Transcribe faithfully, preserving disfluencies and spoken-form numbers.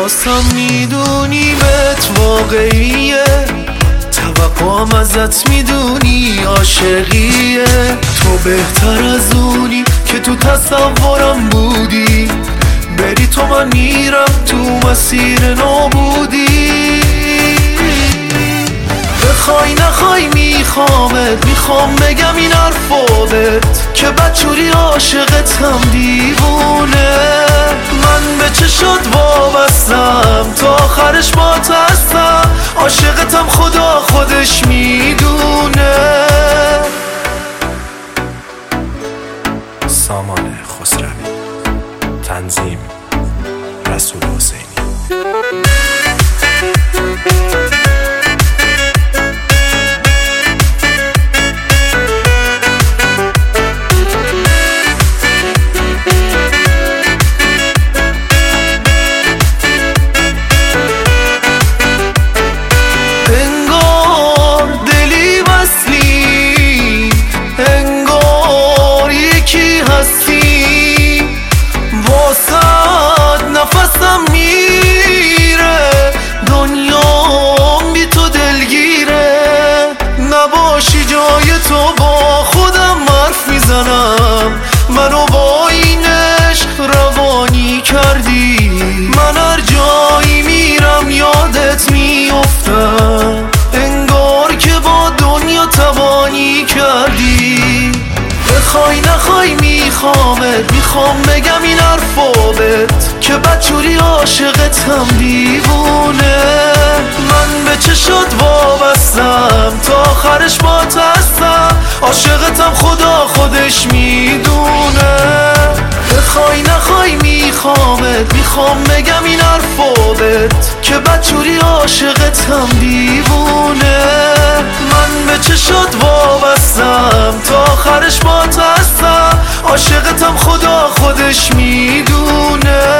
احساسم میدونیمت واقعیه، توقعم ازت میدونی عاشقیه. تو بهتر از اونی که تو تصورم بودی، بری تو من میرم تو مسیر نابودی. بخوای نخوای میخوامت، میخوام بگم این حرفا بهت که بدجوری عاشقتم دیوونه. من به چشات وابستم تا آخرش باهات هستم، عاشقتم خدا خودش میدونه. سامان خسروی، تنظیم رسول حسینی. نفسم میره، دنیام بی تو دلگیره. نباشی جای تو با خودم حرف میزنم، منو با این عشق روانی کردی. من هر جایی میرم یادت میافتم، انگار که با دنیا تبانی کردی. بخوای نخوای میخوامت، میخوام بگم این حرفا بهت که بدجوری عاشقتم دیوونه. من به چشات وابستم تا آخرش باهات هستم، عاشقتم خدا خودش میدونه. بخوای نخوای میخوامت، میخوام بگم این حرفا بهت که بدجوری عاشقتم دیوونه. من به چشات وابستم تا آخرش باهات هستم، عاشقتم خدا خودش میدونه.